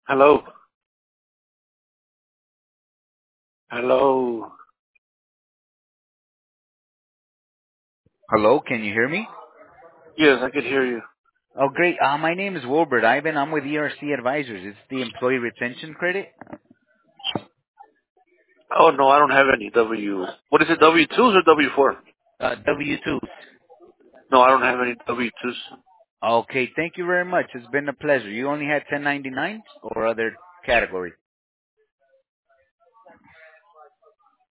Hello. Hello. Hello, can you hear me? Yes, I could hear you. Oh, great. My name is Wilbert Ivan. I'm with ERC Advisors. It's the Employee Retention Credit. Oh no, I don't have any W. What is it? W-2s or W-4? W-2s. No, I don't have any W-2s. Okay, thank you very much. It's been a pleasure. You only had 1099s or other categories?